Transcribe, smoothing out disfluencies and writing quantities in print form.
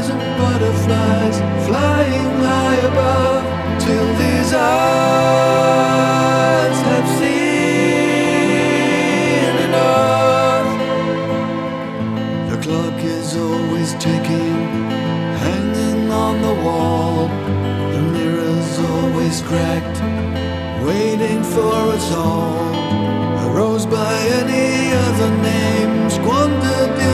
fireflies and butterflies flying high above, till these eyes have seen enough. The clock is always ticking, hanging on the wall. The mirror's always cracked, waiting for us all. A rose by any other name, squandered